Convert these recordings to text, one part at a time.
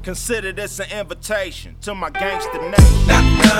Consider this an invitation to my gangster nation.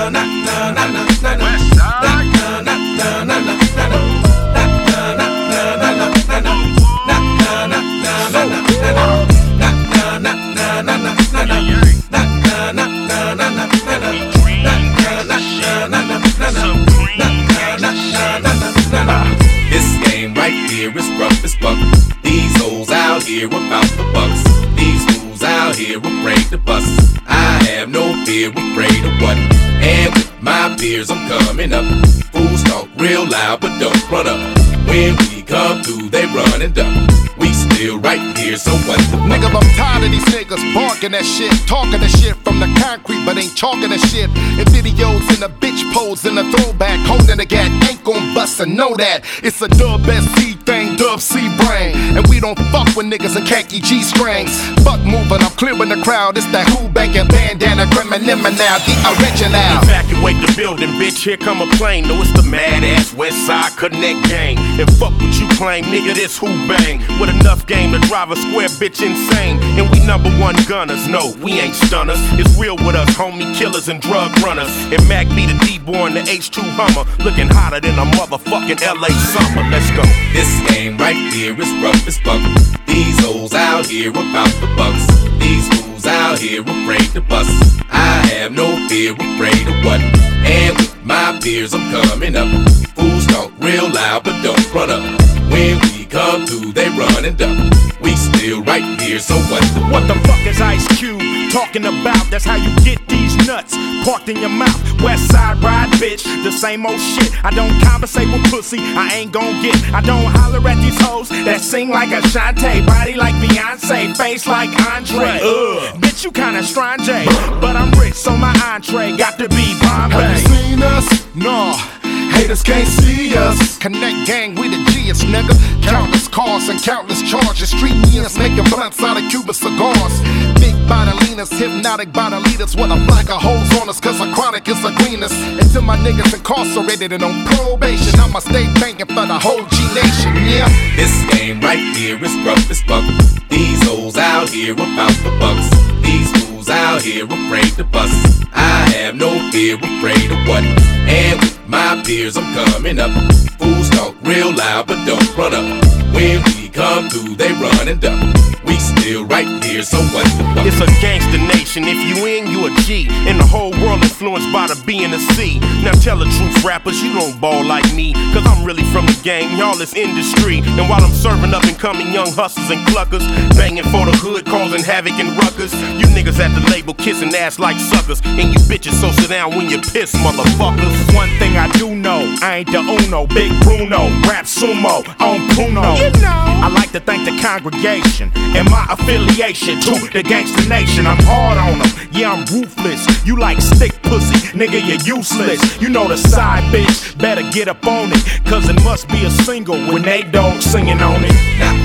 This game right here is rough as fuck. These hoes out here about the bucks. These fools out here afraid to bust. I have no fear, afraid of what? And with my peers I'm coming up. Fools talk real loud but don't run up. When we come through they run and duck. We still right here, so what the fuck? Nigga, I'm tired of these niggas barking that shit, talking that shit from the concrete, but ain't chalking that shit. In videos in the bitch pose in the throwback, holding the gat, ain't gon' bust and know that. It's a dub SC thing, dub C brain, and we don't fuck with niggas in khaki G strings. Fuck moving, I'm clearing the crowd. It's that who banking bandana, criminal now, the original. Evacuate the building, bitch. Here come a plane. No, it's the mad ass West Side Connect gang. And fuck what you claim, nigga. This who bang with enough game to drive a square bitch insane. And we number one gunners. No, we ain't stunners. It's real with us, homie killers and drug runners. And Mac be the D-boy in the H2 Hummer, looking hotter than a motherfucking LA summer. Let's go. This game right here is rough as fuck. These hoes out here about the bucks. These fools out here afraid to bust. I have no fear, afraid of what? And with my peers I'm coming up. Fools talk real loud but don't run up. When we come through they run and duck. We still right here, so what the fuck? What the fuck is Ice Cube talking about? That's how you get these nuts parked in your mouth. West Side ride, bitch, the same old shit. I don't conversate with pussy, I ain't gon' get. I don't holler at these hoes that sing like Ashanti, body like Beyonce, face like Andre. Bitch, you kinda strange, but I'm rich, so my entree got to be Bombay. Have you seen us? No. Haters can't see us. Connect gang, we the G's, nigga. Countless cars and countless charges. Street means making blunts out of Cuban cigars. Big bodilinas, hypnotic body leaders with a black of holes on us, cause a chronic is a greenest. Until my niggas incarcerated and on probation, I'ma stay banking for the whole G Nation, yeah. This game right here is rough as fuck. These hoes out here about the bucks. These fools out here afraid to bust. I have no fear, afraid of what? And with my peers I'm coming up. Fools talk real loud but don't run up. When we come through they run and duck. We still right here, so what the fuck? It's a gangster nation, if you in, you a G. And the whole world influenced by the B and the C. Now tell the truth, rappers, you don't ball like me, cause I'm really from the game, y'all is industry. And while I'm serving up and coming young hustlers and cluckers, banging for the hood, causing havoc and ruckus, you niggas at the label kissing ass like suckers. And you bitches, so sit down when you piss, motherfuckers. One thing I do know, I ain't the Uno, Big Bruno, rap sumo, on Puno. You know, I like to thank the congregation and my affiliation to the gangster nation. I'm hard on them, yeah, I'm ruthless. You like stick pussy, nigga, you're useless. You know the side bitch, better get up on it, cause it must be a single with Nate Dogg singing on it.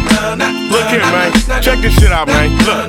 Look here, man, check this shit out, man. Look,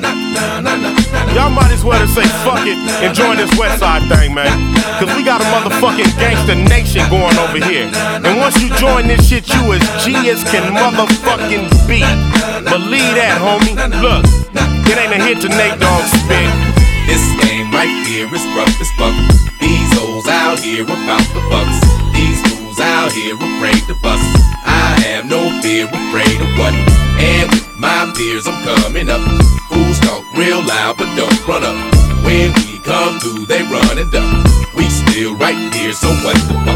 y'all might as well say fuck it and join this West Side thing, man, cause we got a motherfucking gangster nation going over here. And once you join this shit, you as G as can motherfucking be. Believe that, homie. Look, it ain't a hit to Nate Dogg spit. This game right here is rough as fuck. These hoes out here about the bucks. These fools out here afraid to bust. I have no fear, afraid of what? And with my peers I'm coming up. Fools talk real loud but don't run up. When we come through they run and duck. We still right here, so what the fuck?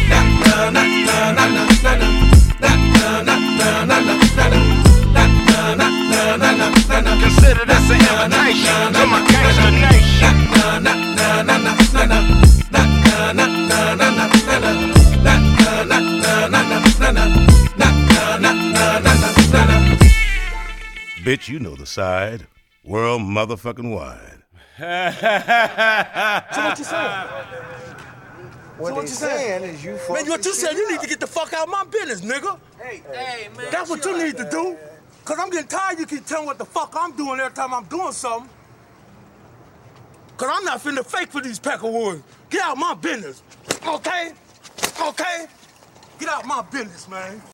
Consider this an invitation to my gangster nation. Bitch, you know the side. World motherfucking wide. So what you saying? What you saying is you fuck. Man, what you saying? You need to get the fuck out of my business, nigga. Hey, man. That's what you need to do. Cause I'm getting tired. You keep telling what the fuck I'm doing every time I'm doing something. Cause I'm not finna fake for these Peckerwoods. Get out my business. Okay? Okay? Get out my business, man.